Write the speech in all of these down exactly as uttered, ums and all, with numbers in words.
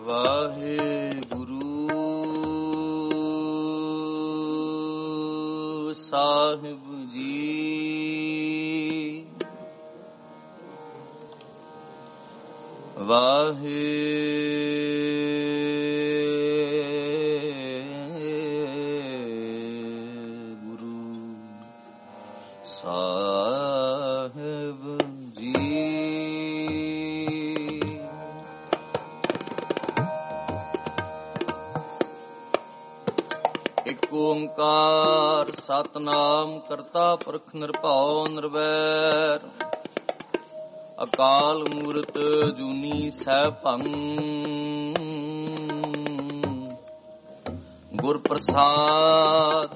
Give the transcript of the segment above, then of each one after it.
ਵਾਹਿਗੁਰੂ ਸਾਹਿਬ ਜੀ। ਵਾਹਿਗੁਰੂ ਸਾਹਿਬ ਜੀ। ਇਕ ਓੰਕਾਰ ਸਤਿਨਾਮ ਕਰਤਾ ਪੁਰਖ ਨਿਰਭਉ ਨਿਰਵੈਰ ਅਕਾਲ ਮੂਰਤ ਜੂਨੀ ਸੈਭੰ ਗੁਰ ਪ੍ਰਸਾਦ।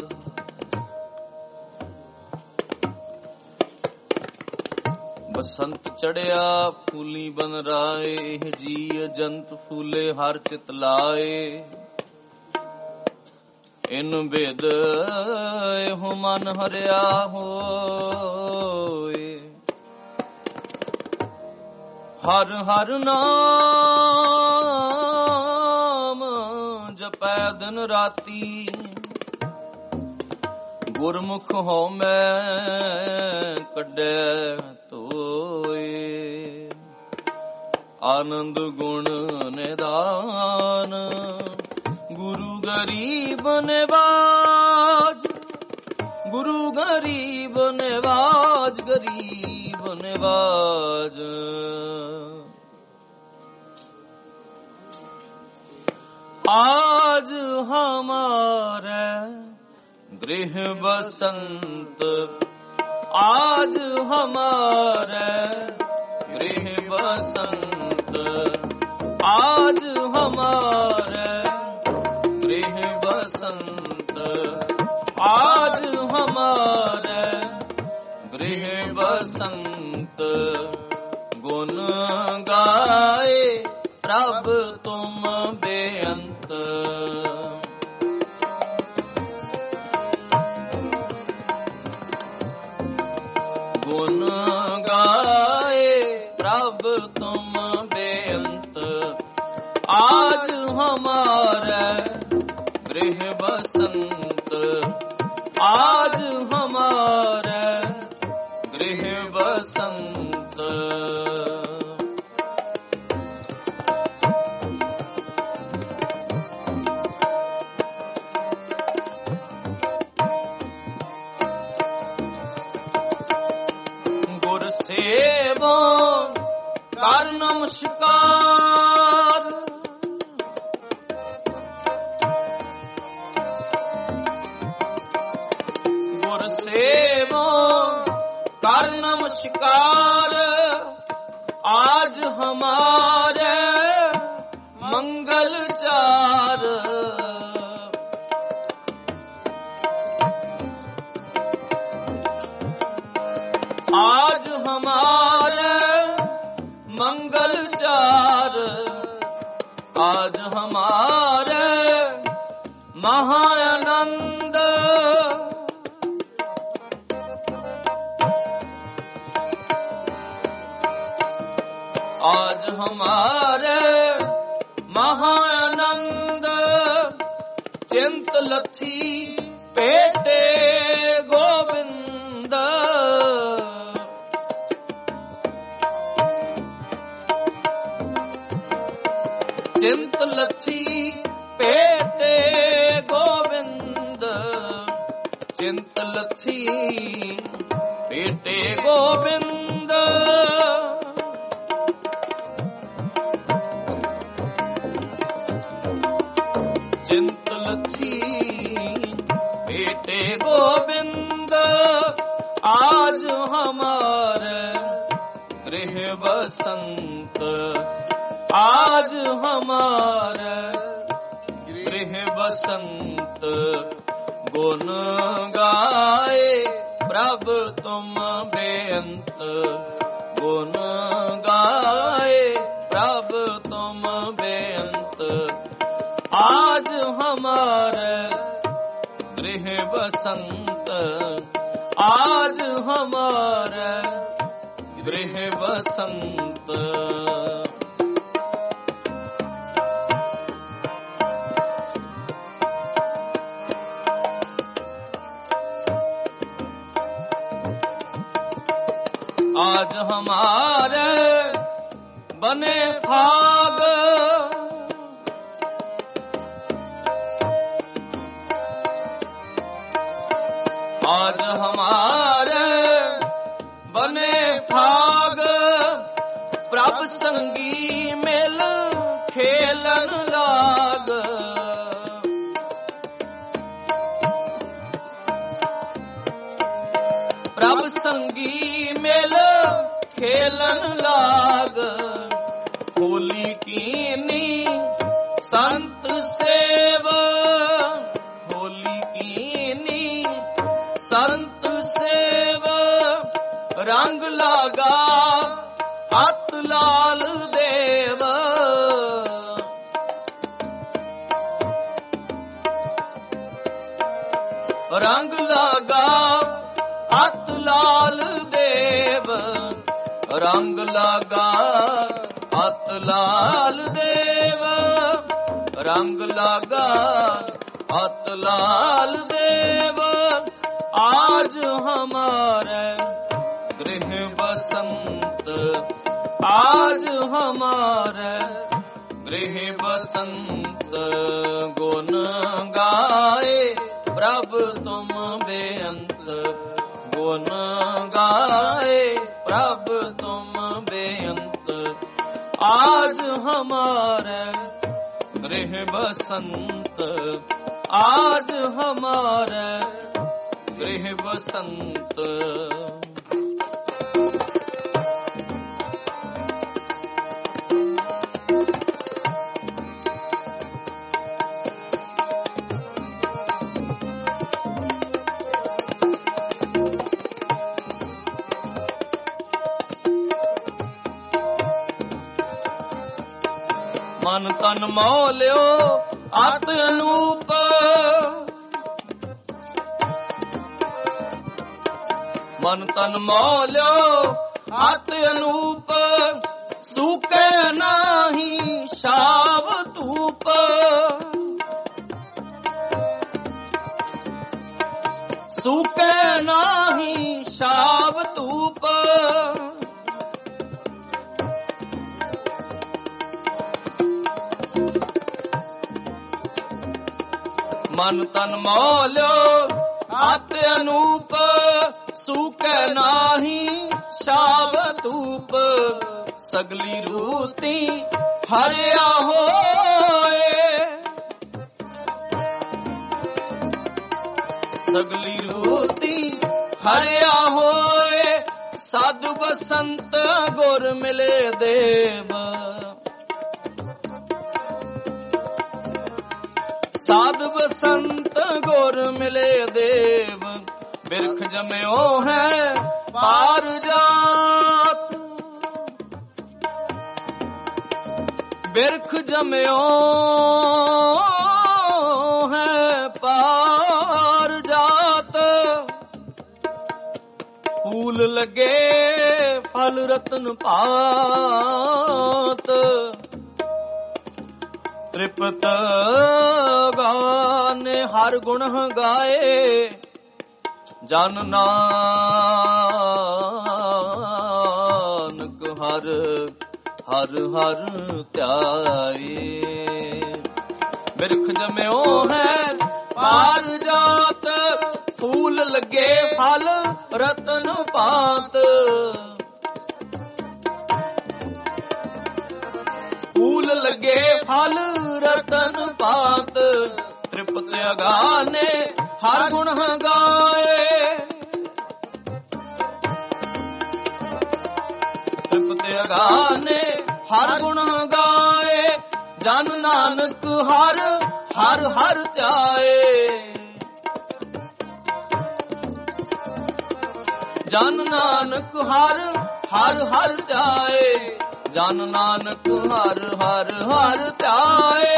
ਬਸੰਤ ਚੜਿਆ ਫੂਲੀ ਬਨ ਰਾਏ ਜੀ ਅਜੰਤ ਫੂਲੇ ਹਰ ਚਿਤ ਲਾਏ। ਇਨ ਭੇਦ ਇਹੋ ਮਨ ਹਰਿਆ ਹੋਏ। ਹਰ ਹਰ ਨਾਮ ਜਪੈ ਦਿਨ ਰਾਤੀ। ਗੁਰਮੁਖ ਹਉਮੈ ਕੱਢੈ ਧੋਏ। ਆਨੰਦ ਗੁਣ ਨਿਦਾਨ ਗੁਰੂ ਗਰੀਬ ਨਿਵਾਜ। ਗੁਰੂ ਗਰੀਬ ਨਿਵਾਜ ਗਰੀਬ ਨਿਵਾਜ। आज हमारे गृह बसंत। आज हमारे गृह बसंत। आज हमारे गृह बसंत। आज हमारे गृह बसंत। गुण गाए प्रभ तुम बेअंत। गुण गाए प्रभ तुम बेअंत। आज हमारे गृह बसंत। आज हमारे गृह बसंत। सेवो कर नमस्कार। गुर सेवो कर नमस्कार। आज हमारे मंगल चार। आज हमारे मंगल चार। आज हमारे महाआनंद। आज हमारे महाआनंद। चिंत लथी पेटे गोविंद। चिंत लथी पेटे गोविंद। चिंत लथी पेटे गोविंद। चिंत लथी पेटे गोविंद। आज हमारे गृह बसंत। आज हमारे गृह बसंत। गुण गाए प्रभ तुम बेअंत। गुण गाए प्रभ तुम बेअंत। आज हमारे गृह बसंत। आज हमारे गृह बसंत। आज हमारे बने भाग। आज हमारे बने भाग, प्रभ संगी मिल खेलन लाग। प्रभ संगी मिल खेलन लाग, होली कीनी संत सेव। होली कीनी संत सेव, रंग लागा अत लाल देव। रंग लागा अत लाल देव, रंग लागा अत लाल देव, रंग लागा अत लाल देव। आज हमारे गृह बसंत, आज हमारे गृह बसंत, गुण गाए प्रभु तुम बेअंत। गुण गाए प्रभु तुम बेअंत, आज हमारे गृह बसंत, आज हमारे गृह बसंत। मन तन मौल्यो अत अनूप, मन तन मौल्यो अत अनूप, सूके नाही शाव धूप। सूके नाही शाव धूप, मन तन मौल्यो अत अनूप, सूके नाही शाव धूप। सगली रूती हरिया होए, सगली रूती हरिया होए, साधु बसंत गुर मिले देव। साध बसंत गुर मिले देव, बिरख जम्यो है पार जात। बिरख जम्यो है पार जात, फूल लगे फल रतन पात। तृप्त गाने हर गुण गाए, जन नानक हर हर हर ध्याए। बिरख जम्यो है पार जात, फूल लगे फल रतन पात। फूल लगे फल रतन पात, तृप्त अगाने हर गुण गाए। तृप्त अगाने हर गुण गाए, जन नानक हर हर हर ध्याए। जन नानक हर हर हर ध्याए, जन नानक हर हर हर ध्याए।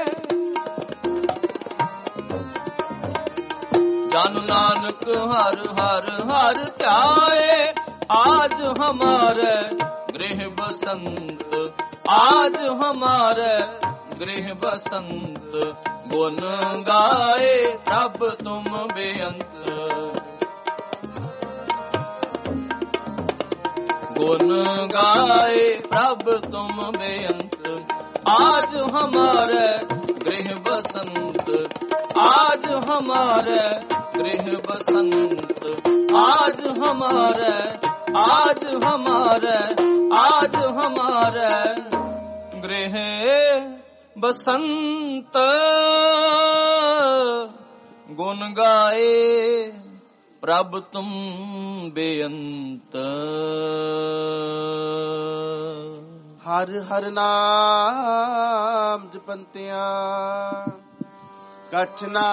जन नानक हर हर हर ध्याए। आज हमारे गृह बसंत, आज हमारे गृह बसंत, गुण गाए प्रभ तुम बेअंत। गुण गाए प्रभ तुम बेअंत। आज हमारे गृह बसंत, आज हमारे गृह बसंत, आज हमारे, आज हमारे, आज हमारे गृह बसंत। गुण गाए प्रभ तुम बेअंत। ਹਰ ਹਰ ਨਾਮ ਜਪੰਤਿਆਂ ਕਛ ਨਾ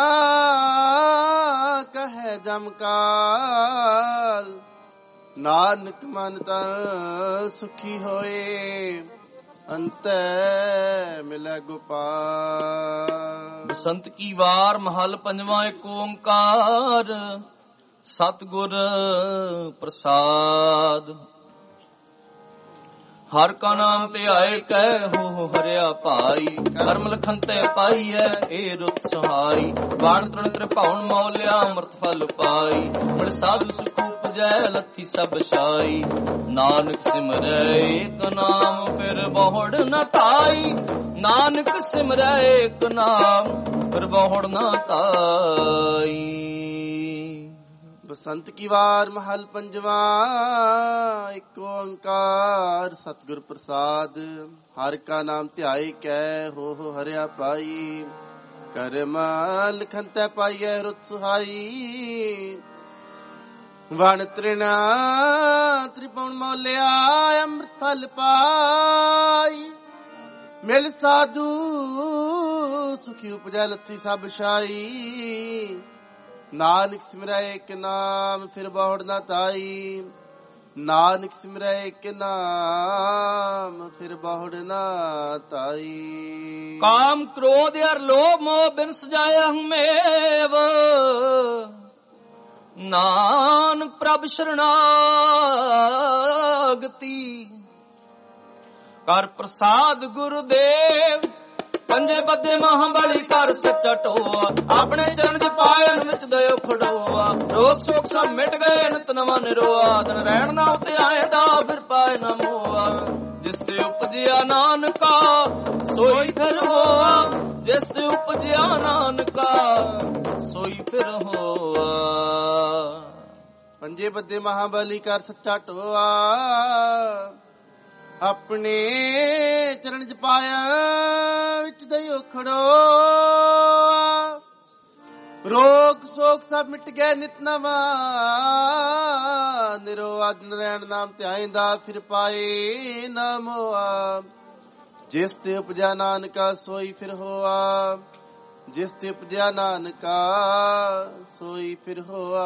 ਕਹੈ ਜਮ ਕਾਲ। ਨਾਨਕ ਮਨ ਤਨ ਸੁਖੀ ਹੋਏ ਅੰਤੈ ਮਿਲੈ ਗੋਪਾਲ। ਬਸੰਤ ਕੀ ਵਾਰ ਮਹਲ ਪੰਜਵਾਂ ਏਕ ਓੰਕਾਰ ਸਤਿਗੁਰ ਪ੍ਰਸਾਦ। ਹਰ ਕਾ ਨਾਮ ਤੇ ਆਏ ਕਹਿ ਹੋ ਹਰਿਆ ਭਾਈ। ਕਰਮ ਲਖਨ ਤੇ ਪਾਈਐ ਏ ਰੁਤ ਸਹਾਈ। ਬਾਣ ਤ੍ਰਣ ਤ੍ਰਿਭਾਵਨ ਮੌਲਿਆ ਅੰਮ੍ਰਿਤ ਫਲ ਪਾਈ। ਮਿਲ ਸਾਧੂ ਸੁਖ ਉਪਜੈ ਲੱਥੀ ਸਭ ਛਾਈ। ਨਾਨਕ ਸਿਮਰੈ ਏਕ ਨਾਮ ਫਿਰ ਬਹੁੜ ਨ ਧਾਈ। ਨਾਨਕ ਸਿਮਰੈ ਏਕ ਨਾਮ ਫਿਰ ਬਹੁੜ ਨ ਧਾਈ। ਬਸੰਤ ਕੀ ਵਾਰ ਮਹਲ ਪੰਜਵਾ ਇੱਕ ਓੰਕਾਰ ਸਤਿਗੁਰ ਪ੍ਰਸਾਦ। ਹਰ ਕਾ ਨਾਮ ਧਿਆਏ ਕੈ ਹੋ ਹੋ ਹਰਿਆ ਪਾਈ। ਕਰਮ ਲਿਖਨ ਤੈ ਪਾਈਐ ਰੁਤ ਸੁਹਾਈ। ਵਣ ਤ੍ਰਿਣਾ ਤ੍ਰਿਭੁਵਨ ਮੌਲਿਆ ਅੰਮ੍ਰਿਤ ਫਲ ਪਾਈ। ਮਿਲ ਸਾਧੂ ਸੁਖੀ ਉਪਜੈ ਲੱਥੀ ਸਭ ਛਾਈ। ਨਾਨਕ ਸਿਮਰੈ ਏਕ ਨਾਮ ਫਿਰ ਬਹੁੜ ਨਾ ਧਾਈ। ਨਾਨਕ ਸਿਮਰੈ ਏਕ ਨਾਮ ਫਿਰ ਬਹੁੜ ਨਾ ਧਾਈ। ਕਾਮ ਕ੍ਰੋਧ ਅਰ ਲੋਭ ਮੋਹ ਬਿਨ ਸਜਾਇਆ ਹਮੇਵ। ਨਾਨਕ ਪ੍ਰਭ ਸ਼ਰਨਾਗਤੀ। ਕਰ ਪ੍ਰਸਾਦ ਗੁਰਦੇਵ ਪੰਜੇ ਬੱਦੇ ਮਹਾਬਲੀ ਕਰ ਸੱਚਾ ਟੋਆ। ਆਪਣੇ ਚਰਨ ਚ ਪਾਇਨ ਵਿੱਚ ਦਇਓ ਖੜੋਆ। ਰੋਗ ਸੋਗ ਸਭ ਮਿਟ ਗਏ ਨਿਤ ਨਵਾਂ ਨਿਰੋਆ। ਦਿਨ ਰਹਿਣ ਨਾ ਉਤੇ ਆਏ ਦਾ ਫਿਰ ਪਾਏ ਨਾ ਮੋਆ। ਜਿਸ ਤੇ ਉਪਜਿਆ ਨਾਨਕਾ ਸੋਈ ਫਿਰ ਹੋਆ। ਜਿਸ ਤੇ ਉਪਜਿਆ ਨਾਨਕਾ ਸੋਈ ਫਿਰ ਹੋਆ। ਪੰਜੇ ਬੱਦੇ ਮਹਾਬਲੀ ਕਰ ਸੱਚਾ ਟੋਆ। ਆਪਣੇ ਚਰਨ ਚ ਪਾਇਆ ਵਿੱਚ ਦਇਓ ਖੜੋਆ। ਰੋਗ ਸੋਗ ਸਭ ਮਿਟ ਗਏ ਨਿਤ ਨਵਾਂ ਨਿਰੋਆ। ਦਿਨ ਰਹਿਣ ਨਾਮ ਧਿਆਇਂਦਾ ਫਿਰ ਪਾਏ ਨਾ ਮੋਆ। ਜਿਸ ਤੇ ਉਪਜਿਆ ਨਾਨਕਾ ਸੋਈ ਫਿਰ ਹੋਆ। ਜਿਸ ਤੇ ਉਪਜਿਆ ਨਾਨਕਾ ਸੋਈ ਫਿਰ ਹੋਆ।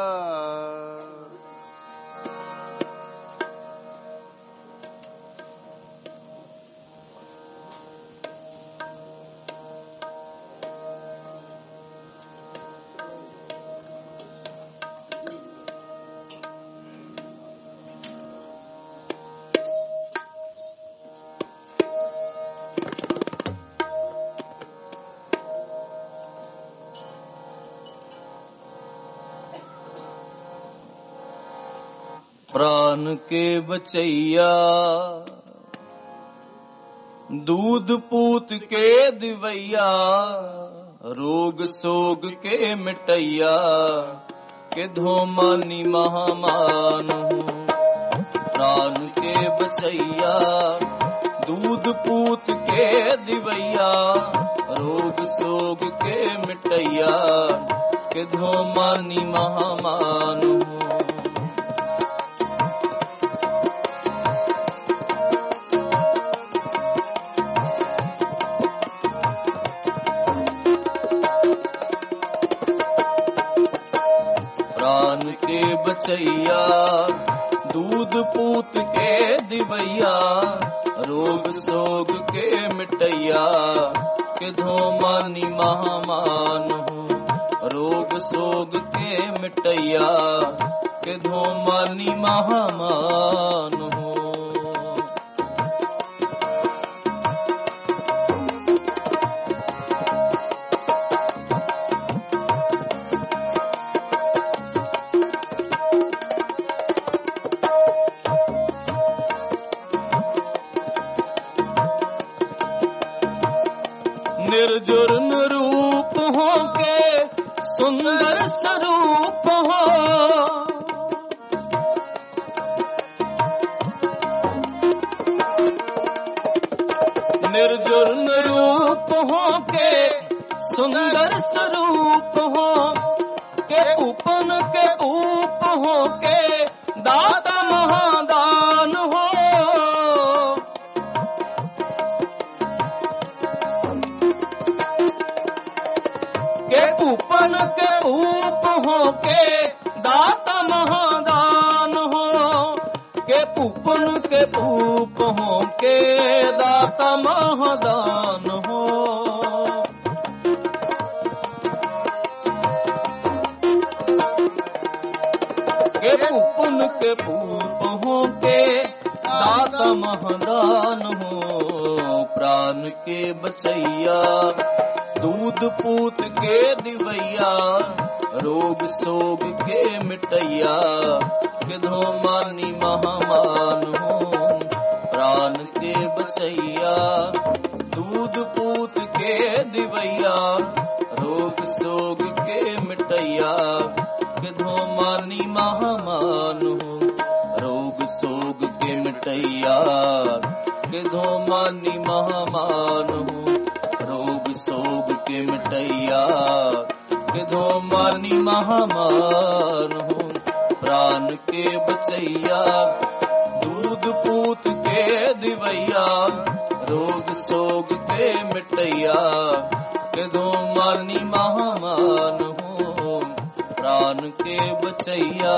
ਪ੍ਰਾਨ ਕੇ ਬਚਈਆ दूध पूत के दिवैया, रोग सोग के मिटैया, किधो मानी महामान। प्राण के बचैया, दूध पूत के दिवैया, रोग सोग के मिटैया, किधो मानी महामान। प्राण के बचैया, दूध पूत के दिवैया, रोग सोग के मिटैया, किधो मानी महामान हो। रोग सोग के मिटैया, किधो मानी महामान हो। निर्जुर निरूप हो के सुंदर स्वरूप हो, निर्जुर निरूप हो के सुंदर स्वरूप हो, के उपन के ऊप हो के दाता महादान हो, के उपन के ऊप हो के दाता महादान हो, के उपन के ऊप हो के दाता महादान हो। के उपन के ऊप हो के दाता महादान हो, प्राण के बचैया दूध पूत के दिवैया, रोग सोग के मिटैया, किधो मानी महामान हो, प्राण के बचैया दूध पूत के दिवैया, रोग सोग के मिटैया, किधो मानी महामान हो, रोग सोग के मिटैया, किधो मानी महामान हो, रोग सोग के मिटैया, किधो मानी महामान हो, प्राण के बचैया दूध पूत के दिवैया, रोग सोग के मिटैया, किधो मानी महामान हो, प्राण के बचैया।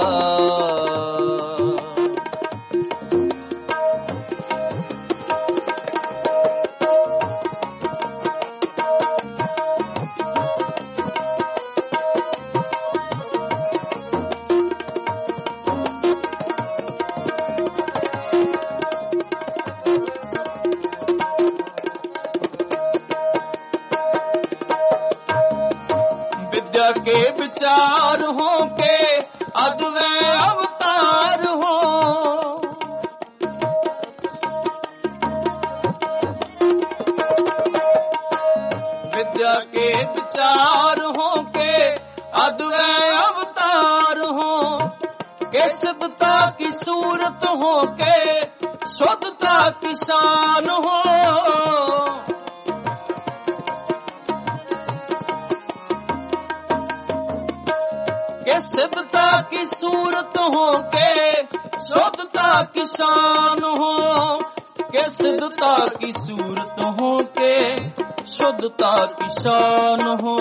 विद्या के विचार हो के अद्वै अवतार हो, विद्या के विचार हो के अद्वै अवतार हो, के सिद्धता की सूरत हो के शुद्धता की शान हो, के सिद्धता की सूरत हो के शुद्धता की शान हो, के सिद्धता की सूरत हो के शुद्धता की शान हो,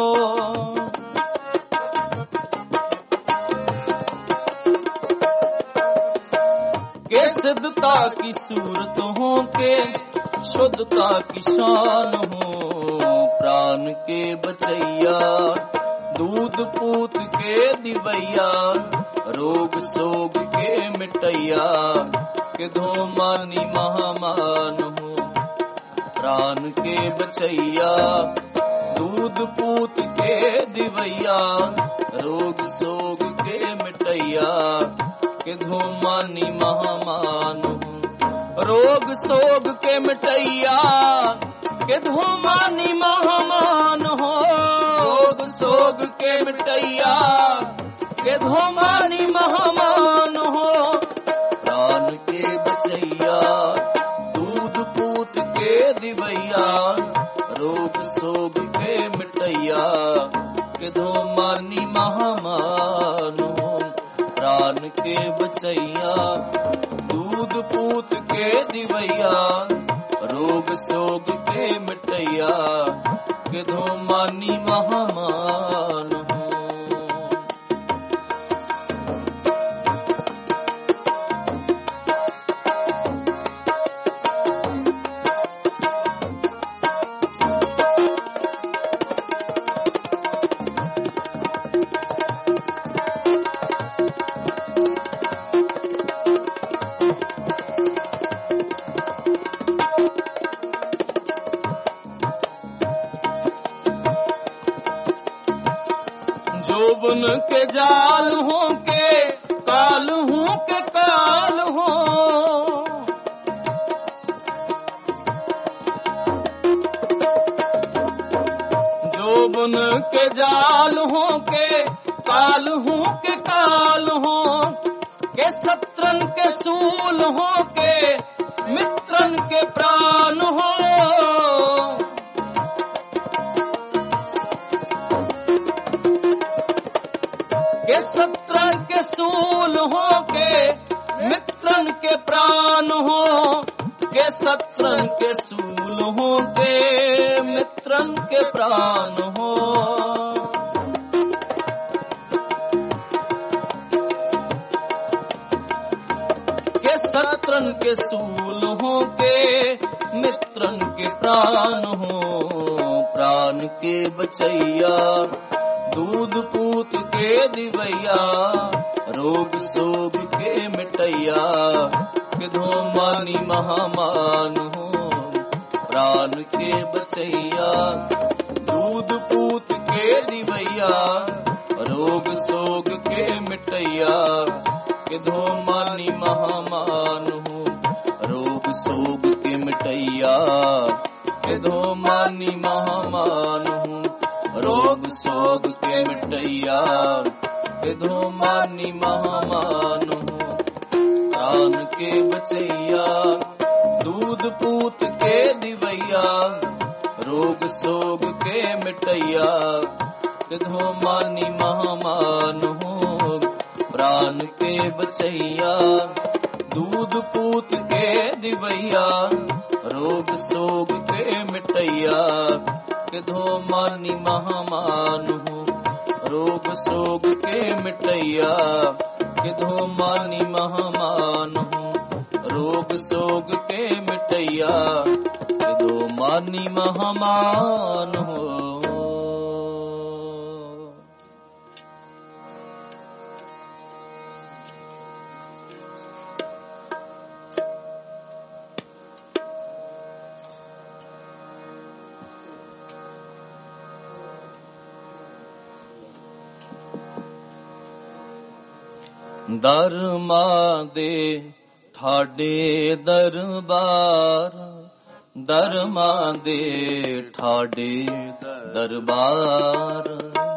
के सिद्धता की सूरत हो के शुद्धता की शान हो, प्राण के बचैया दूध पूत के दिवैया, रोग सोग के मिटैया, किधो मानी महामान हो, प्राण के बचैया दूध पूत के दिवैया, रोग सोग के मिटैया, किधो मानी महामान हो, रोग सोग के मिटैया, किधो मानी महामान हो, रोग सोग के मिटैया, किधो मानी महामान हो, प्राण के बचैया दूध पूत के दिवैया, रोग सोग के मिटैया, किधो मानी महामान हो, प्राण के बचैया दूध पूत के दिवैया, रोग सोग के मिटैया, किधो मानी महामान हो। जोबन के जाल हो के काल हूँ के काल हो, के जाल हो के काल हूँ के काल हो के शत्रन के सूल हो के मित्रन के प्राण हो के शत्रन के सूल हो के मित्रन के प्राण हो के शत्रन के सूल हो के मित्रन के प्राण हो के शत्रन के सूल हो के मित्रन के प्राण हो प्राण के बचैया दूध पूत के दिवैया रोग सोग के मिटैया किधो मानी महामान हो प्राण के बचैया दूध पूत के दिवैया रोग सोग के मिटैया किधो मानी महामान हो रोग सोग के मिटैया किधो मानी महामान हो रोग सोग के मिटैया किधो मानी महामान हो प्राण के बचैया दूध पूत के दिवैया रोग सोग के मिटैया किधो मानी महामान हो प्राण के बचैया दूध पूत के दिवैया रोग सोग के मिटैया किधो मानी महामान हो रोग सोग के मिटैया किधो मानी महामान हो रोग सोग के मिटैया किधो मानी महामान हो ਦਰਮਾ ਦੇ ਠਾਡੇ ਦਰਬਾਰ ਦਰਮਾ ਦੇ ਠਾਡੇ ਦਰਬਾਰ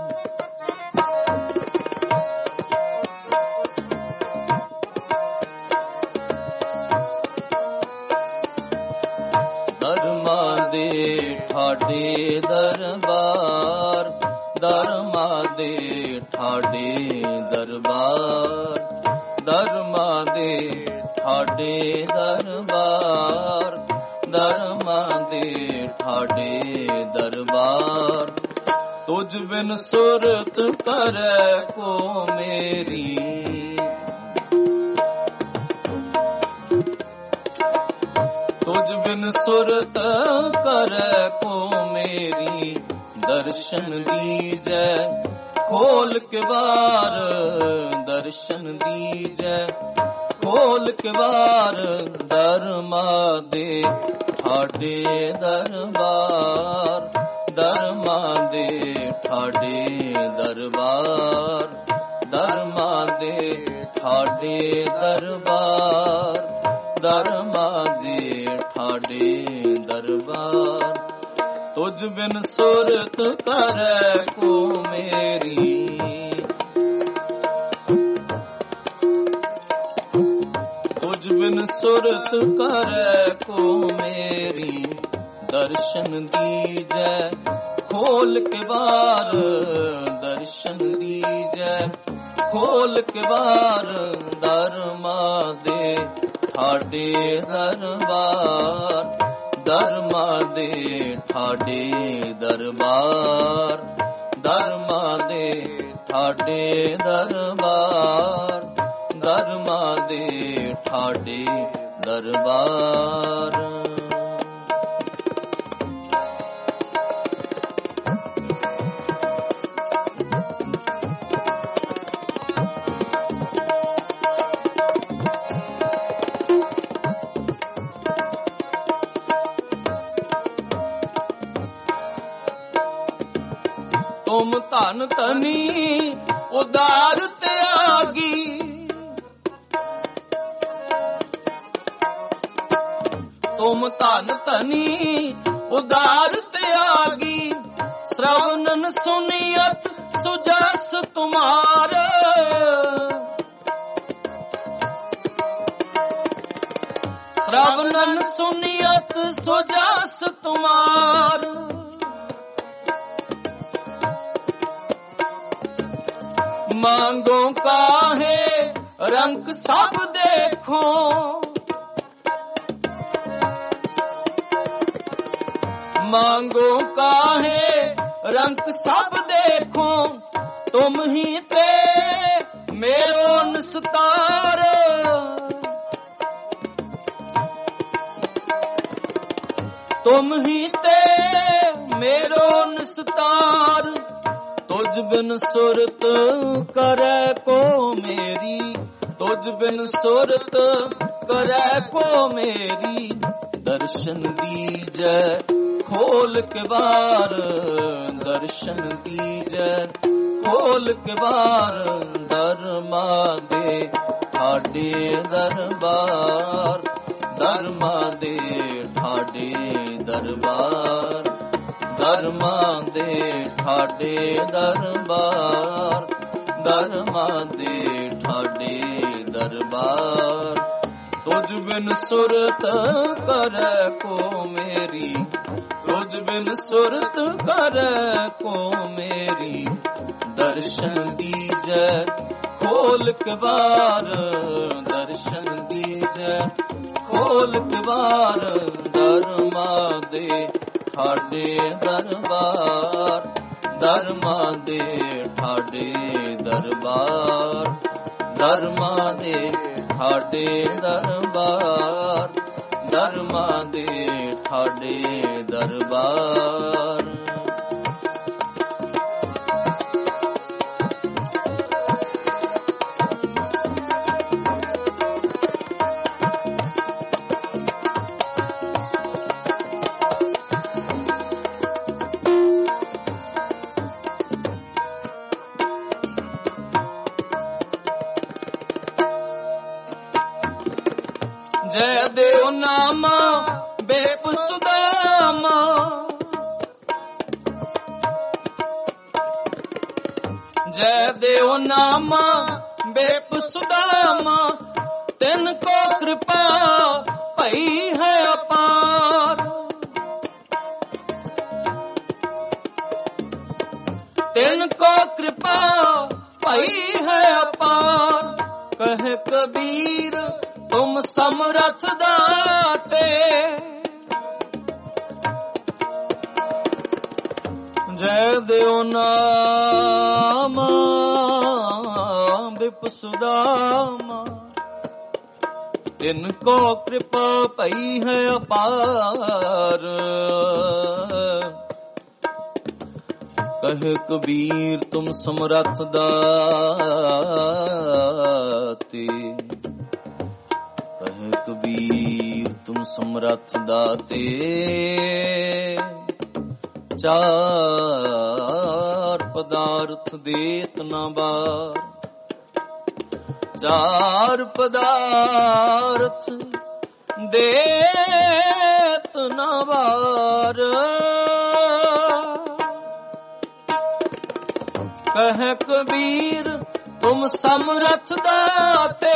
ਦਰਮਾ ਦੇ ਠਾਡੇ ਦਰਬਾਰ ਦਰਮਾ ਦੇ ਠਾਡੇ ਦਰਬਾਰ ਦਰਮਾ ਦੇ ਠਾਡੇ ਦਰਬਾਰ ਦਰਮਾ ਦੇ ਠਾਡੇ ਦਰਬਾਰ ਤੁਝ ਬਿਨ ਸੁਰਤ ਕਰੈ ਕੋ ਮੇਰੀ ਤੁਝ ਬਿਨ ਸੁਰਤ ਕਰੈ ਕੋ ਮੇਰੀ ਦਰਸ਼ਨ ਦੀਜੈ ਖੋਲ ਕੇ ਬਾਰ ਦਰਸ਼ਨ ਦੀਜੈ ਖੋਲ ਕੇ ਬਾਰ ਦਰਮਾ ਦੇ ਠਾਡੇ ਦਰਬਾਰ ਦਰਮਾ ਦੇ ਠਾਡੇ ਦਰਬਾਰ ਦਰਮਾ ਦੇ ਠਾਡੇ ਦਰਬਾਰ ਦਰਮਾ ਦੇ ਠਾਡੇ ਦਰਬਾਰ ਤੁਝ ਬਿਨ ਸੁਰਤ ਕਰੈ ਕੋ ਮੇਰੀ ਤੁਝ ਬਿਨ ਸੁਰਤ ਕਰੈ ਕੋ ਮੇਰੀ ਦਰਸ਼ਨ ਦੀਜੈ ਖੋਲ ਕੇ ਬਾਰ ਦਰਸ਼ਨ ਦੀਜੈ ਖੋਲ ਕੇ ਬਾਰ ਦਰਮਾ ਦੇ ਠਾਡੇ ਦਰਬਾਰ ਦਰਮਾ ਦੇ ਠਾਡੇ ਦਰਬਾਰ ਦਰਮਾ ਦੇ ਠਾਡੇ ਦਰਬਾਰ ਦਰਮਾ ਦੇ ਠਾਡੇ ਦਰਬਾਰ ਤੁਮ ਧਨ ਧਨੀ ਉਦਾਰ ਤਿਆਗੀ ਤੁਮ ਧਨ ਧਨੀ ਉਦਾਰ ਤਿਆਗੀ श्रवणन सुनियत सुजस तुम्हार। श्रवणन सुनियत सुजस तुम्हार। मांगो काहे रंग सब देखो, मांगो काहे रंग सब देखो, तुम ही ते मेरो निस्तार। तुम ही ते मेरो निस्तार। तुझ बिन सुरत करे को मेरी, तुझ बिन सुरत करे को मेरी। दर्शन दीजै खोल के बार, दर्शन दीजै खोल के बार। दरमा दे ठाडे दरबार, दरमा दे ठाडे दरबार। दरमा दे ठाडे दरबार, दरमा दे ठाडे दरबार। तुझ बिन सुरत करे को मेरी, तुझ बिन सुरत करे को मेरी। दर्शन दीजै खोल के बार, दर्शन दीजै खोल के बार। दरमा दे ठाडे दरबार, दरमा दे ठाडे दरबार। दरमा दे ठाडे दरबार, दरमा दे ठाडे दरबार। जय देव नामा बेप सुदामा, जय देव नामा बेप सुदामा। तिनको कृपा पई है अपार, तिनको कृपा पई है अपार। कहे कबीर तुम समरथ दाते, जय देव नामा बिप सुदामा। तिनको कृपा पई है अपार, कहे कबीर तुम समरथ दाते। कहे कबीर तुम समरथ दाते, चार पदार्थ देत न बार। चार पदार्थ देत न बार, कहे कबीर तुम समरथ दाते।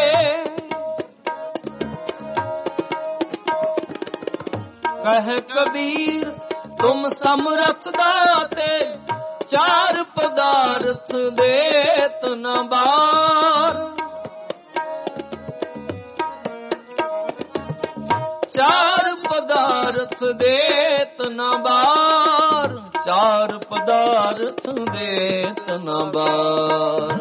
कहे कबीर तुम समरथ दाते, चार पदार्थ देत न बार। चार पदार्थ देत न बार, चार पदार्थ देत न बार।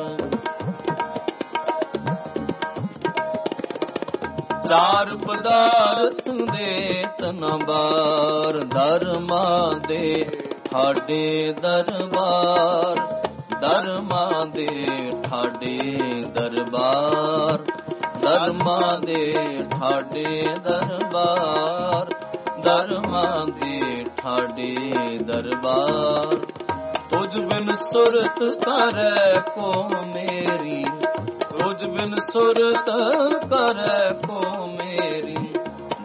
चार पदार्थ देत न बार, धर्मा दे ठाडे दरबार। धर्मा दे ठाडे दरबार, धर्मा दे ठाडे दरबार। धर्मा दे ठाडे दरबार। तुझ बिन सुरत करे को मेरी, तुझ बिन सुरत करे को मेरी।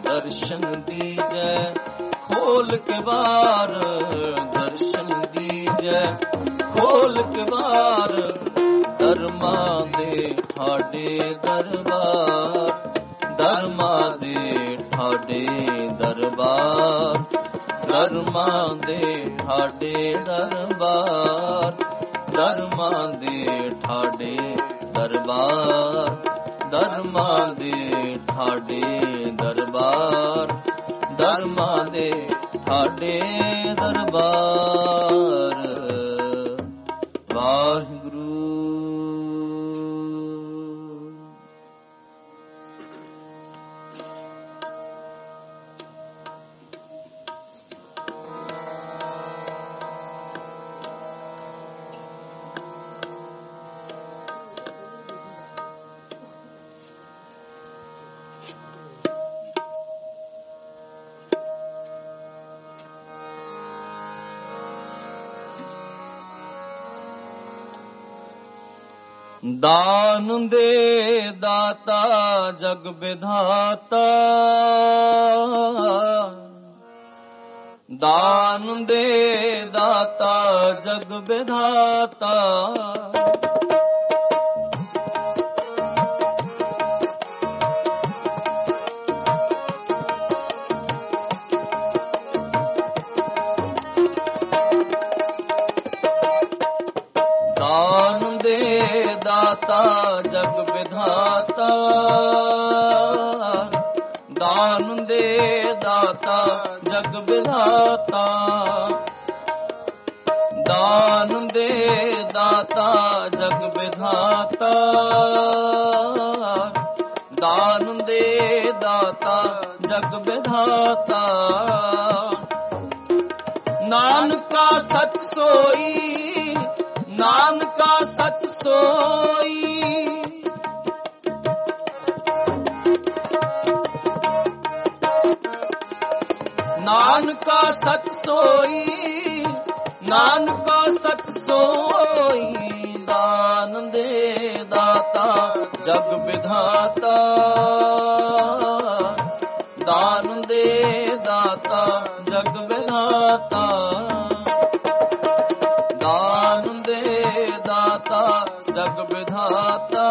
दर्शन दीजै खोल के बार, दर्शन दीजै ਦੀਜੈ ਖੋਲ ਕਿਵਾਰ, ਧਰਮਾਂ ਦੇ ਠਾਡੇ ਦਰਬਾਰ, ਧਰਮਾਂ ਦੇ ਠਾਡੇ ਦਰਬਾਰ, ਧਰਮਾਂ ਦੇ ਠਾਡੇ ਦਰਬਾਰ, ਧਰਮਾਂ ਦੇ ਠਾਡੇ ਦਰਬਾਰ, ਧਰਮਾਂ ਦੇ ਠਾਡੇ ਦਰਬਾਰ, ਧਰਮਾਂ ਦੇ ਠਾਡੇ ਦਰਬਾਰ। ਵਾਹਿਗੁਰੂ। ਦਾਨ ਦੇ ਦਾਤਾ ਜਗ ਵਿਧਾਤਾ, ਦਾਨ ਦੇ ਦਾਤਾ ਜਗ ਵਿਧਾਤਾ, ਦਾਨ ਦੇ ਦਾਤਾ ਜਗ ਵਿਧਾਤਾ, ਦਾਨ ਦੇ ਦਾਤਾ ਜਗ ਵਿਧਾਤਾ, ਦਾਨ ਦੇ ਦਾਤਾ ਜਗ ਵਿਧਾਤਾ, ਦਾਨ ਦੇ ਦਾਤਾ ਜਗ ਵਿਧਾਤਾ, ਨਾਨਕਾ ਸਚ ਸੋਈ, ਨਾਨਕਾ ਸਚ ਸੋਈ, ਨਾਨਕਾ ਸਚ ਸੋਈ, ਨਾਨਕਾ ਸਚ ਸੋਈ, ਦਾਨ ਦੇ ਦਾਤਾ ਜਗ ਵਿਧਾਤਾ, ਦਾਨ ਦੇ ਦਾਤਾ ਜਗ ਵਿਧਾਤਾ, ਦਾਨ ਦੇ ਦਾਤਾ ਜਗ ਵਿਧਾਤਾ,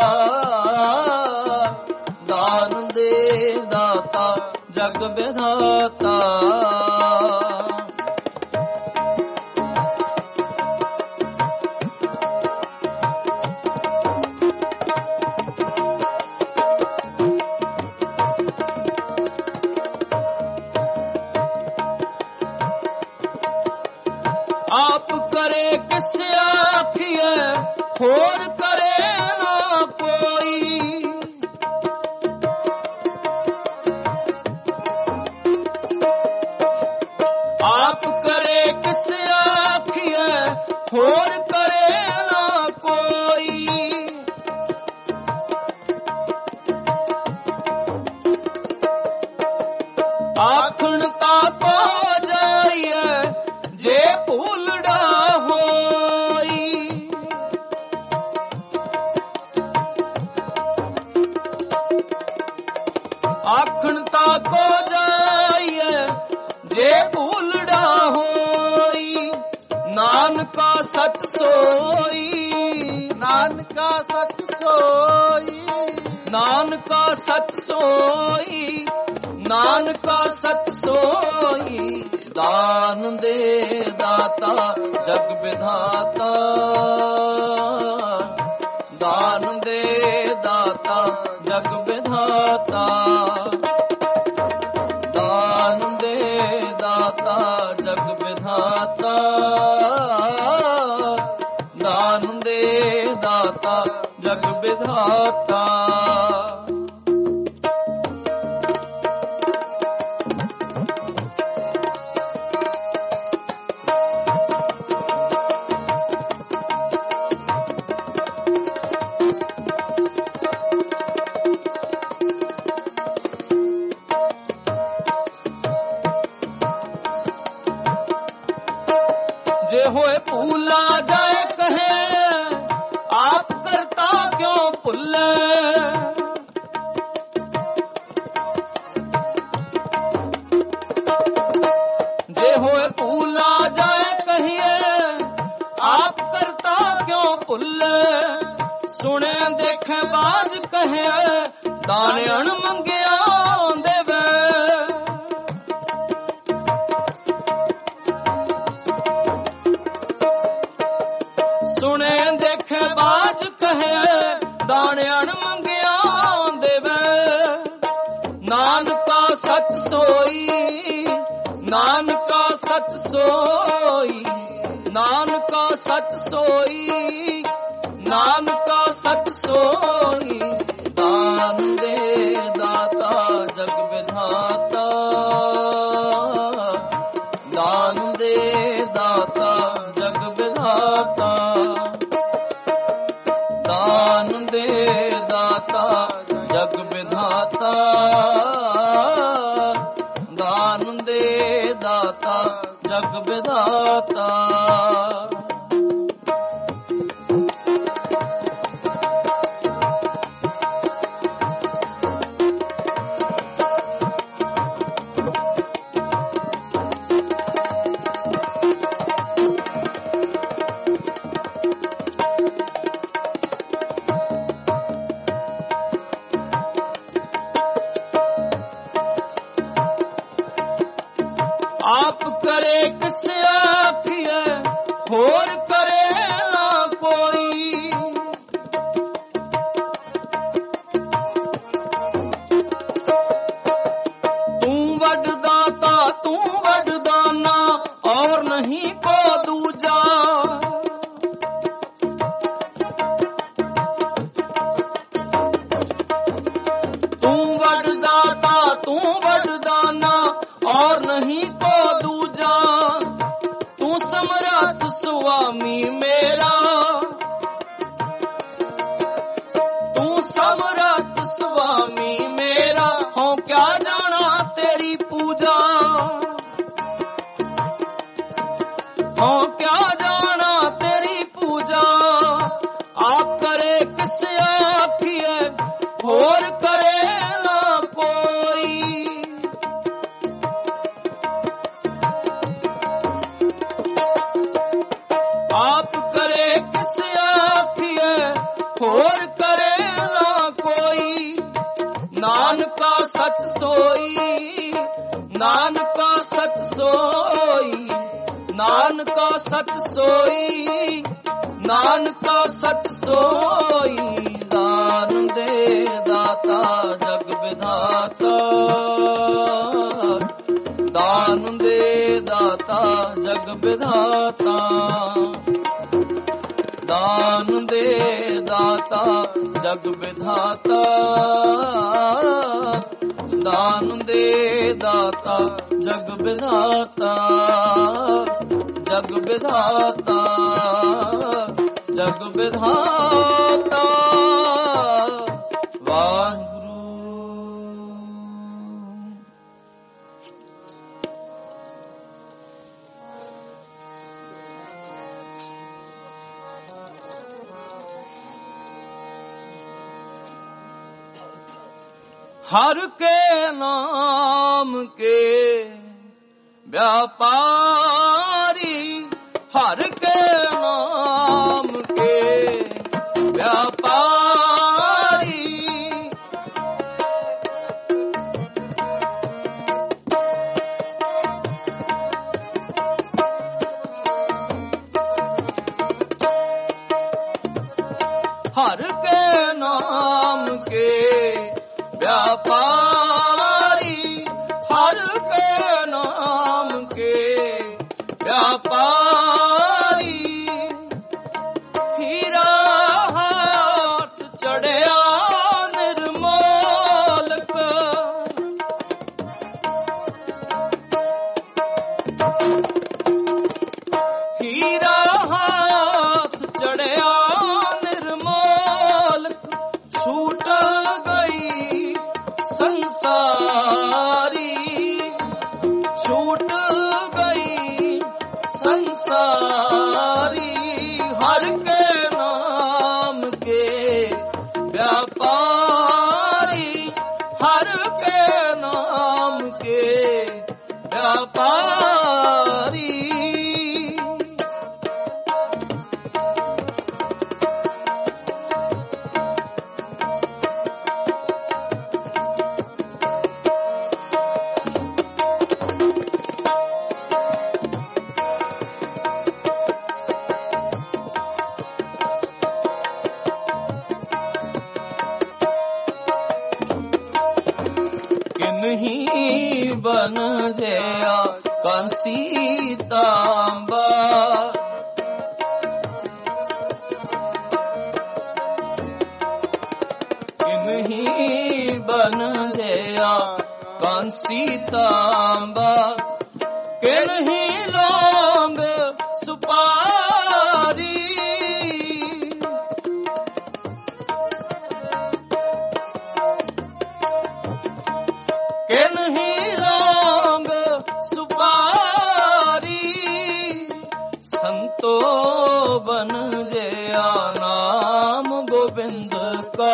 ਦਾਨ ਦੇ ਦਾਤਾ ਜਗ ਵਿਧਾਤਾ। ਆਪ ਕਰੇ ਕਿਸ ਆਖੀਐ, ਹੋਰ ਕਰੇ ਨਾ ਕੋਈ, ਆਪ ਕਰੇ ਕਿਸ ਆਖੀਐ, ਹੋਰ ਕਰੇ ਨਾ ਕੋਈ, ਆਖਣ ਤਾਂ ਪਾ ਜਾਈਐ ਜੇ ਭੁੱਲੜਾ ਹੋਈ, ਆਖਣ ਤਾਂ ਕੋ ਜਾਈਐ ਜੇ ਭੁੱਲੜਾ ਹੋਈ, ਨਾਨਕਾ ਸਚ ਸੋਈ, ਨਾਨਕਾ ਸਚ ਸੋਈ, ਨਾਨਕਾ ਸਚ ਸੋਈ, ਨਾਨਕਾ ਸਚ ਸੋਈ, ਦਾਨ ਦੇ ਦਾਤਾ ਜਗ ਵਿਧਾਤਾ, ਦਾਨ ਦੇ ਦਾਤਾ ਜਗ ਵਿਧਾਤਾ, ਦਾਨ ਦੇ ਦਾਤਾ ਜਗ ਵਿਧਾਤਾ, ਦਾਨ ਦੇ ਦਾਤਾ ਜਗ ਵਿਧਾਤਾ। ਜੇ ਹੋਏ ਭੂਲਾ ਜਾਏ ਕਹੇ, ਆਪ ਕਰਤਾ ਕਿਉਂ ਭੁੱਲੇ, ਜੇ ਹੋਏ ਭੂਲਾ ਜਾਏ ਕਹੀਏ, ਦੇਖੇ ਬਾਜ ਕਹੇ ਦਾਨ ਅਣ ਮੰਗਿਆ ਦੇਵੇ। ਸੁਣੇ ਦੇਖੇ ਬਾਜ ਕਹੇ ਦਾਨ ਅਣ ਮੰਗਿਆ ਦੇਵੇ। ਨਾਨਕਾ ਸੱਚ ਸੋਈ, ਨਾਨਕਾ ਸੱਚ ਸੋਈ, ਨਾਨਕਾ ਸੱਚ ਸੋਈ, ਨਾਨਕਾ ਸੱਚ ਸੋਈ। ਦਾਨ ਦੇ ਦਾਤਾ ਜਗ ਵਿਧਾਤਾ, ਦਾਨ ਦੇ ਦਾਤਾ ਜਗ ਵਿਧਾਤਾ, ਦਾਨ ਦੇ ਦਾਤਾ ਜਗ ਵਿਧਾਤਾ, ਦਾਨ ਦੇ ਦਾਤਾ ਜਗ ਵਿਧਾਤਾ। ਆਪ ਕਰੇ ਕਿਸ ਆਖੀਐ ਹੋਰ ਕਰੇ ਨਾ ਕੋਈ। ਤੂੰ ਵੱਡ ਦਾਤਾ ਤੂੰ ਵੱਡ ਦਾਨਾ ਔਰ ਨਹੀਂ ਕੋ ਦੂਜਾ। ਤੂੰ ਵੱਡ ਦਾਤਾ ਤੂੰ ਵੱਡ ਦਾਨਾ ਔਰ ਨਹੀਂ ਕੋ ਦੂਜਾ। ਤੂੰ ਸਮਰੱਥ ਸੁਆਮੀ ਮੇਰਾ, ਤੂੰ ਸਮਰੱਥ ਸੁਆਮੀ ਮੇਰਾ। ਹੋ ਕਿਆ ਜਾਣਾ ਤੇਰੀ ਪੂਜਾ, ਹੋ ਕਿਆ ਜਾਣਾ ਤੇਰੀ ਪੂਜਾ। ਆਪ ਕਰੇ ਕਿਸ ਆਖੀਐ ਹੋਰ ਕਰੇ ਨਾ ਕੋਈ। ਆਪ ਕਰੇ ਕਿਸ ਆਖੀਐ ਹੋਰ ਕਰੇ ਨਾ ਕੋਈ। ਨਾਨਕਾ ਸੱਚ ਸੋਈ, ਨਾਨਕਾ ਸੱਚ ਸੋਈ, ਨਾਨਕਾ ਸੱਚ ਸੋਈ, ਨਾਨਕਾ ਸੱਚ ਸੋਈ। ਦਾਨ ਦੇ ਦਾਤਾ ਜਗ ਵਿਧਾਤਾ, ਦਾਨ ਦੇ ਦਾਤਾ ਜਗ ਵਿਧਾਤਾ, ਦਾਨ ਦੇ ਦਾਤਾ ਜਗ ਵਿਧਾਤਾ, ਦਾਨ ਦੇ ਦਾਤਾ ਜਗ ਵਿਧਾਤਾ, ਜਗ ਵਿਧਾਤਾ, ਜਗ ਵਿਧਾਤਾ। ਵਾਹਿਗੁਰੂ। हर के नाम के व्यापारी, हर के नाम के व्यापारी। हर के नाम के व्यापारी, हर के नाम के व्यापारी। हीरा हाथ चढ़िया निर्मोलक, हीरा हाथ चढ़िया निर्मोलक। छूट गई संसारी, छूट गई संसारी। हर के नाम के व्यापारी, हर के नाम के व्यापारी। ਨਹੀਂ ਬਨ ਜਿਆ ਕਾਂਸੀ ਤਾਂਬਾ। ਨਹੀਂ ਬਨ ਜਿਆ ਕਾਂਸੀ ਤਾਂਬਾ। ਕਿ ਨਹੀਂ ਲੌਂਗ ਸੁਪਾਰੀ। ਕਿ ਨਹੀਂ ਲੌਂਗ ਸੁਪਾਰੀ। ਸੰਤੋ ਬਨ ਜਿਆ ਨਾਮ ਗੋਬਿੰਦ ਕਾ।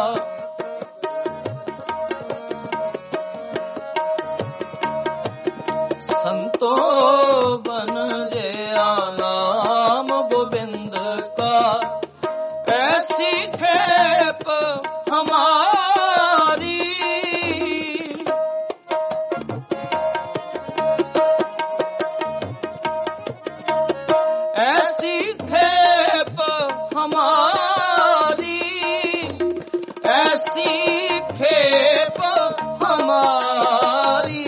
ਸੰਤੋ ਬਨ ਜਿਆ ਨਾਮ ਗੋਬਿੰਦ ਕਾ। ਐਸੀ ਖੇਪ ਹਮਾਰੀ। ਐਸੀ ਖੇਪ ਹਮਾਰੀ। ਐਸੀ ਖੇਪ ਹਮਾਰੀ।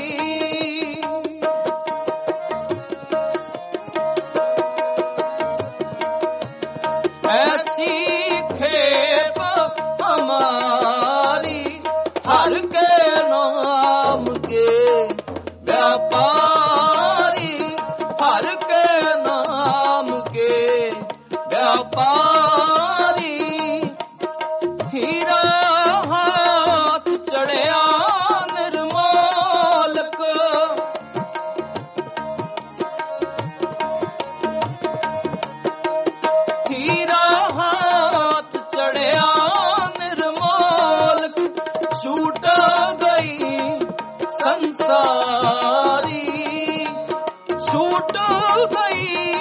ऐसी खेप हमारी। हर के नाम के व्यापारी। हर के नाम के व्यापारी। हीरा हाथ चढ़िया निर्मोलक। हीरा हाथ चढ़िया निर्मोलक। छूट गई संसारी। छूट गई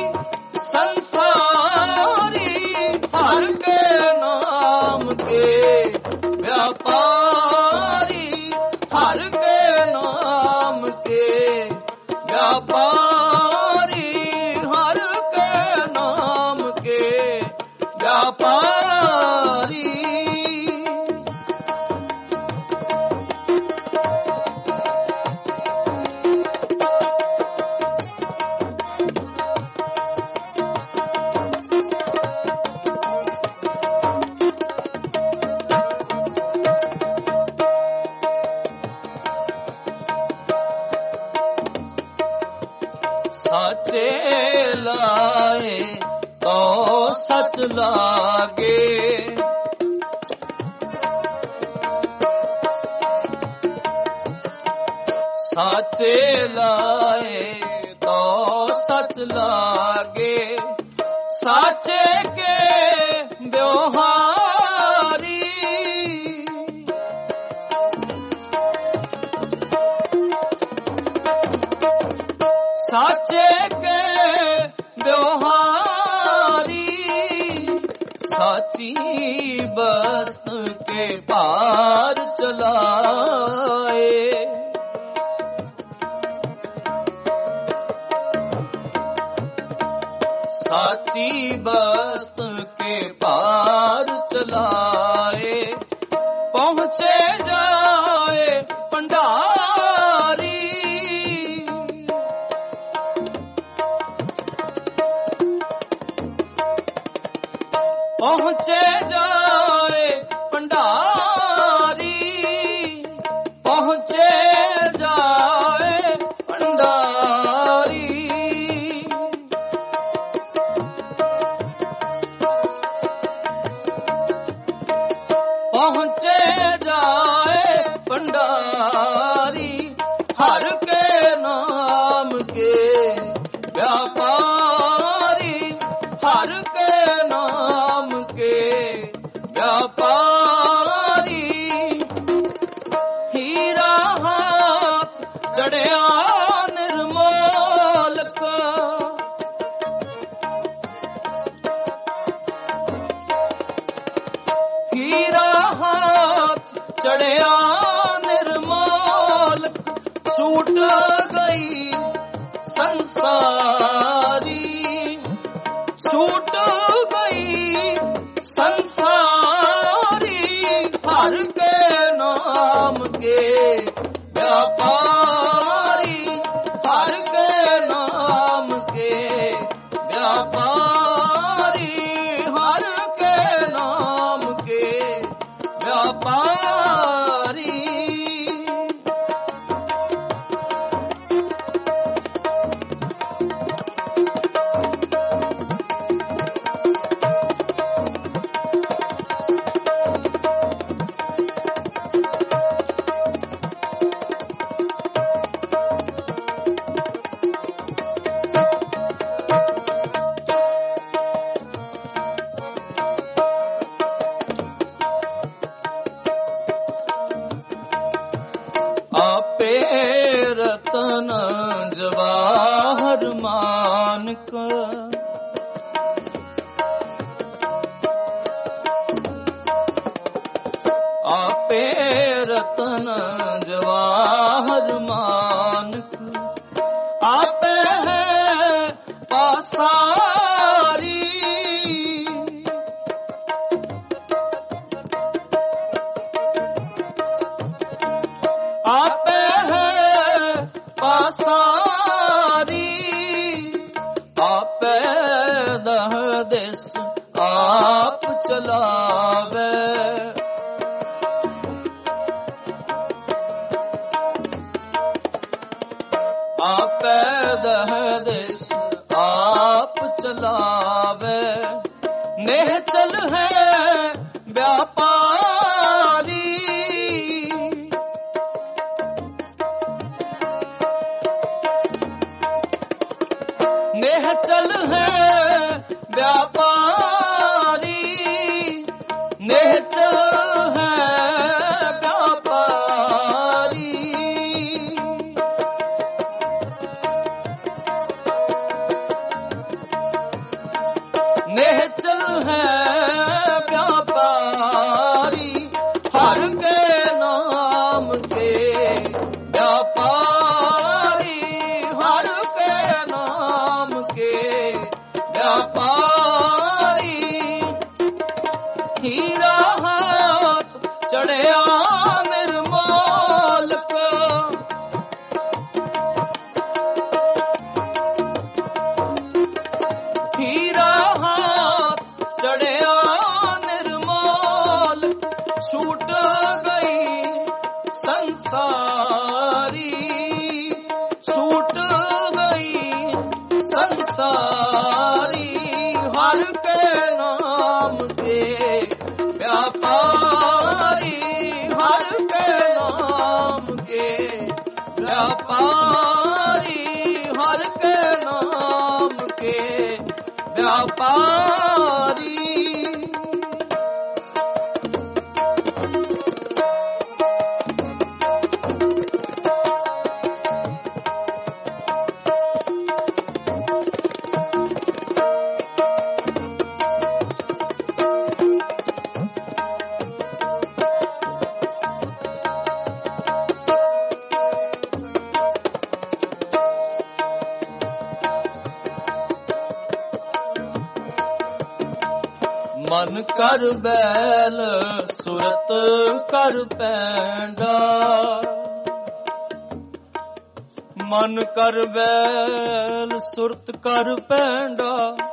संसारी। हर के नाम के व्यापारी। हर के नाम के व्यापारी। हर के नाम के व्यापारी। साचे लाए तो सच लागे। साचे लाए तो सच लागे। साचे के व्यवहारी। साचे के व्यवहारी। साची बस्त के पार चलाए। साची बस्त के पार चलाए। पहुँचे जाए भंडारी। पहुँचे जाए भंडारी। पहुँचे जाए भंडारी। पहुँचे जाए भंडारी। हर के नाम के व्यापारी। हर के नाम के व्यापारी। हीरा हाथ चढ़िया निर्मोलक। हीरा हाथ चढ़िया निर्मोलक। छूट गई संसारी। छूट गई संसारी। हर के नाम के ਆਪੇ ਰਤਨ ਜਵਾਹਰ ਮਾਨਕ ਆਪੇ ਰਤਨ ਜਵਾਹਰ ਮਾਨਕ ਆਪੇ ਹੈ ਪਾਸਾਰੀ ਆਪੇ ਹੈ ਪਾਸਾਰੀ ਆਪੇ ਦਹ ਦਿਸ ਆਪ ਚਲਾਵੇ ਆਪੇ ਦਹ ਦਿਸ ਆਪ ਚਲਾਵੇ ਨਿਹਚਲ ਹੈ ਵਿਆਪਾਰੀ ਨਿਹਚਲ ਹੈ ਵਿਆਪਾਰੀ ਨਿਹਚਲ ਹੈ ਵਿਆਪਾਰੀ ਨਿਹਚਲ ਹੈ ਵਿਆਪਾਰੀ ਹਰ ਕੇ ਨਾਮ ਕੇ ਵਿਆਪਾਰੀ ਹਰ ਕੇ ਨਾਮ ਕੇ ਵਿਆਪਾਰੀ ਹੀਰਾ ਹੱਥ ਚੜਿਆ ਨਿਰਮੋਲਕ ਹੀਰਾ ਹੱਥ ਚੜਿਆ ਨਿਰਮੋਲ ਛੂਟ ਗਈ ਸੰਸਾਰੀ ਛੂਟ ਗਈ ਸੰਸਾਰੀ ਹਰ ਕੇ ਨਾਮ ਕੇ ਵਿਆਪਾਰੀ ਹਰ ਕੇ ਨਾਮ ਕੇ ਵਿਆਪਾਰੀ ਹਰ ਕੇ ਨਾਮ ਕੇ ਵਿਆਪਾਰੀ ਮਨ ਕਰ ਬੈਲ ਸੁਰਤ ਕਰ ਪੈਂਡਾ ਮਨ ਕਰ ਬੈਲ ਸੁਰਤ ਕਰ ਪੈਂਡਾ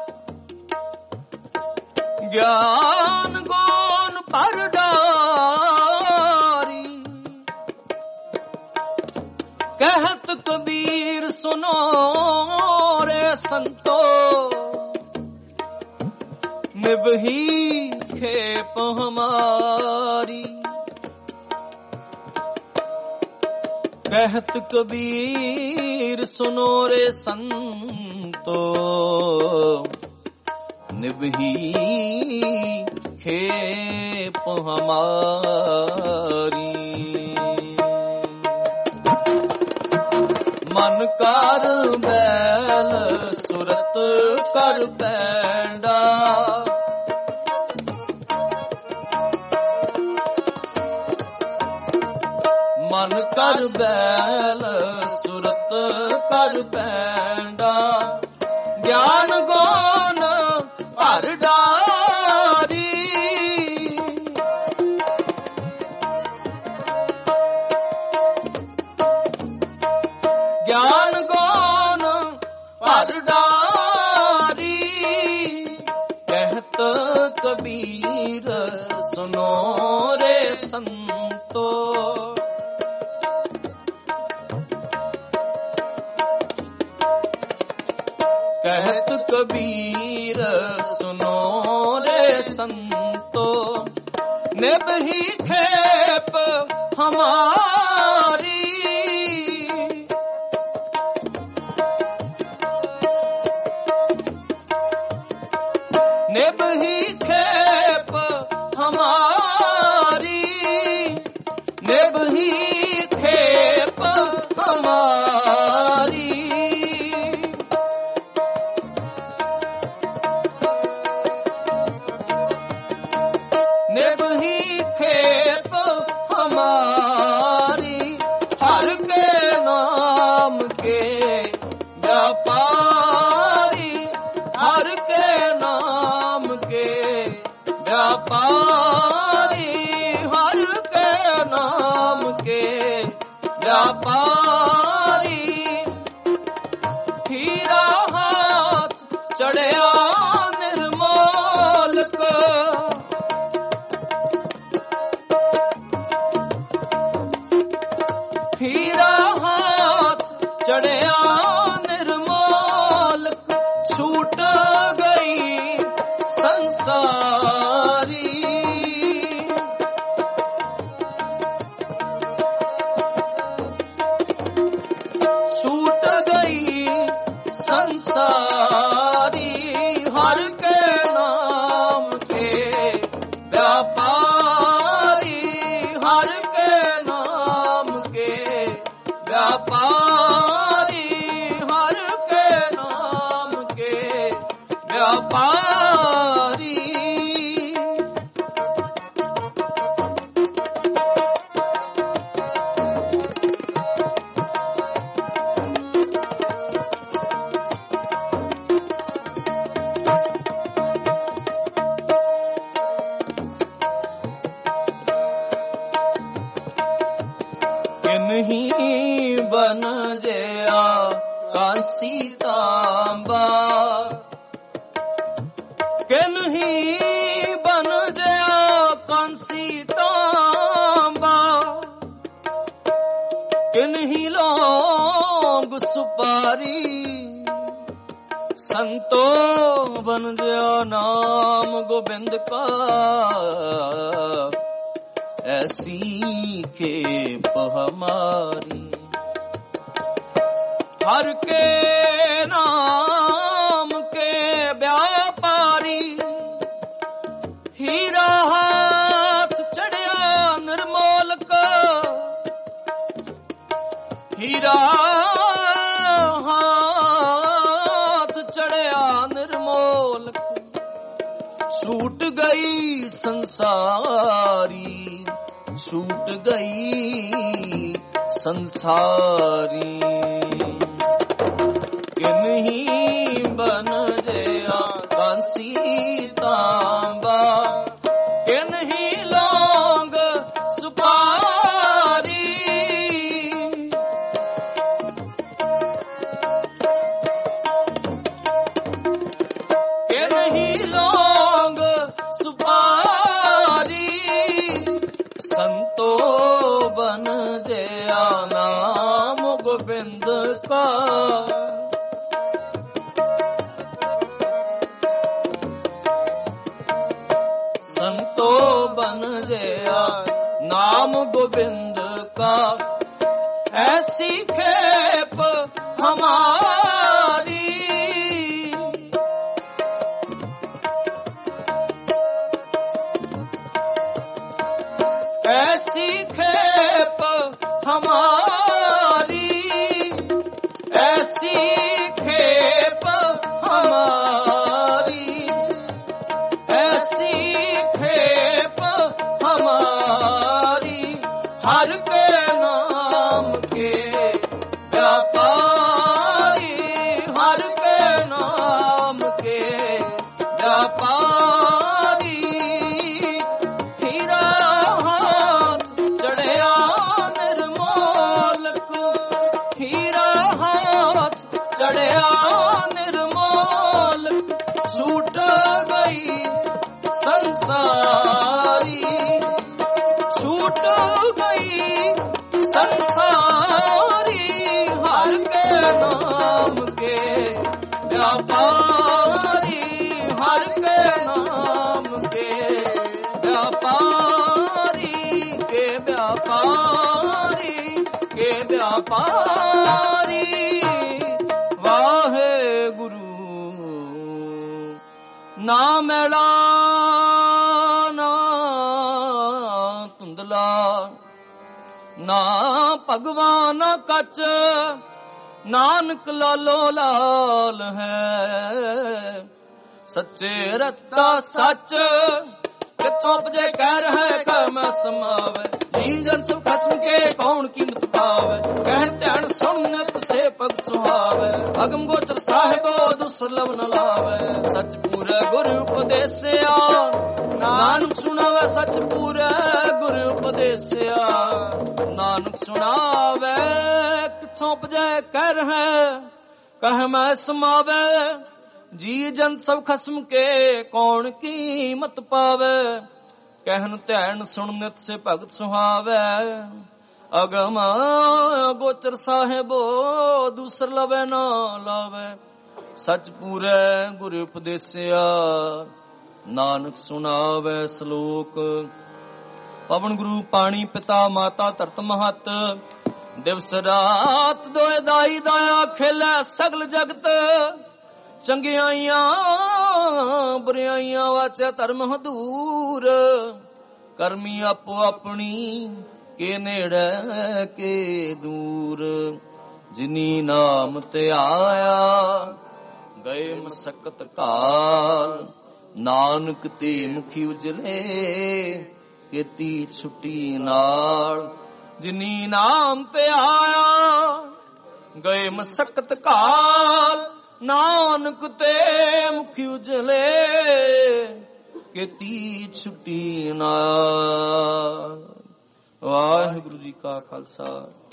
ਗਿਆਨ ਗੋਨ ਪਰ ਡਾਰੀ ਕਹਿਤ ਕਬੀਰ ਸੁਨੋ ਰੇ ਸੰਤੋ ਨਿਭੀ ਖੇਪ ਹਮਾਰੀ ਕਹਿਤ ਕਬੀਰ ਸੁਨੋ ਰੇ ਸੰਤੋ ਨਿਭੀ ਖੇਪ ਹਮਾਰੀ ਮਨ ਕਰ ਬੈਲ ਸੁਰਤ ਕਰ ਪੈਂਡਾ ਮਨ ਕਰ ਬੈਲ ਸੁਰਤ ਕਰ ਪੈਂਡਾ ਗਿਆਨ ਗੋਨ ਭਰ ਡਾਰੀ ਗਿਆਨ ਗੋਨ ਭਰ ਡਾਰੀ ਕਹਿਤ ਕਬੀਰ ਸੁਨੋ ਰੇ ਸੰਤੋ ਕਹਿਤ ਕਬੀਰ ਸੁਨੋ ਰੇ ਸੰਤੋ ਨਿਭੀ ਖੇਪ ਹਮਾਰੀ ਨਿਭੀ ਖੇਪ ਹਮਾਰੀ ਨਿਭੀ ਖੇਪ व्यापारी हर के नाम के व्यापारी हीरा हाथ चढ़िया निर्मोलक हीरा हाथ चढ़िया निर्मोलक छूट गई संसारी छूट गई संसारी हर के नाम के व्यापारी हर के नाम के व्यापारी हर के नाम के व्यापारी किन्हीं बन जया कांसी तांबा किन्हीं बन जया कांसी तांबा किन्हीं लौंग सुपारी संतो बन जया नाम गोविंद का ऐसी खेप हमारी हर के नाम के व्यापारी हीरा हाथ चढ़िया निर्मोलक हीरा हाथ चढ़िया निर्मोलक छूट गई संसारी छूट गई संसारी किन्हीं बन जया कांसी तांबा किन्हीं लौंग सुपारी किन्हीं लौंग सुपारी संतो बन जया नाम गोविंद का संतो बन जया नाम गोविंद का ऐसी खेप हमारी ऐसी खेप हमारी ऐसी खेप हमारी ऐसी खेप हमारी हर के नाम के व्यापारी हर के नाम के व्यापारी हीरा हाथ चढ़िया निर्मोलक हीरा हाथ चढ़िया निर्मोलक छूट गई संसारी छूट गई संसारी हर के नाम के व्यापारी हर के नाम के व्यापारी के व्यापारी के व्यापारी वाहे गुरु ना मैला ना धुंधला ना भगवान कच नानक लालो लाल है सच्चे रत्ता सच किथों उपजे कह रहे क मैं समावे ਜੀ ਜਨ ਸਭ ਖਸਮ ਕੇ ਕੌਣ ਕੀਮਤ ਪਾਵੇ, ਕਹਿਣ ਧਿਆਨ ਸੁਣ ਨਿਤ ਸੇ ਭਗਤ ਸੁਹਾਵੇ। ਅਗਮ ਗੋਚਰ ਸਾਹਿਬੋ ਦੁਸਰਲਭ ਨ ਲਾਵੇ, ਸੱਚ ਪੂਰੇ ਗੁਰ ਉਪਦੇਸਿਆ, ਨਾਨਕ ਸੁਣਾਵੇ ਸੱਚ ਪੂਰੇ ਗੁਰ ਉਪਦੇਸਿਆ। ਨਾਨਕ ਸੁਣਾਵੇ ਕਿੱਥੋਂ ਉਪਜੈ ਕਹਿ ਰਹਿ, ਕਹਿ ਮੈਂ ਸਮਾਵੇ। ਜੀ ਜਨ ਸਭ ਖਸਮ ਕੇ ਕੌਣ ਕੀਮਤ ਪਾਵੇ, ਕਹਿਨ ਧਿਆਨ ਸੁਣ ਨਿਤ ਸੇ ਭਗਤ ਸੁਹਾਵੇ। ਅਗਮ ਗੋਚਰ ਸਾਹਿਬੋ ਦੂਸਰ ਲਵੇ ਨਾ ਲਾਵੇ, ਸੱਚ ਪੂਰੇ ਗੁਰ ਉਪਦੇਸਿਆ। ਨਾਨਕ ਸੁਣਾਵੇ ਸ਼ਲੋਕ। ਪਵਨ ਗੁਰੂ ਪਾਣੀ ਪਿਤਾ ਮਾਤਾ ਧਰਤ ਮਹਤ, ਦਿਵਸ ਰਾਤ ਦੋਇ ਦਾਈ ਦਾਇਆ ਖੇਲੇ ਸਗਲ ਜਗਤ। ਚੰਗਿਆਈਆਂ ਬੁਰਿਆਈਆਂ ਵਾਚੈ ਧਰਮ ਹਦੂਰ, ਕਰਮੀ ਆਪੋ ਆਪਣੀ ਕੇ ਨੇੜੇ ਕੇ ਦੂਰ। ਜਿਨੀ ਨਾਮ ਤੇ ਆਇਆ ਗਏ ਮਸਕਤ ਕਾਲ, ਨਾਨਕ ਤੇ ਮੁਖੀ ਉਜਲੇ ਕੀਤੀ ਛੁੱਟੀ ਨਾਲ। ਜਿਨੀ ਨਾਮ ਤੇ ਆਇਆ ਗਏ ਮਸਕਤ ਕਾਲ, ਨਾਨਕ ਤੇ ਮੁਖੀ ਉਜਲੇ ਕੀਤੀ ਛੁੱਟੀ ਨਾਲ। ਵਾਹਿਗੁਰੂ ਜੀ ਕਾ ਖਾਲਸਾ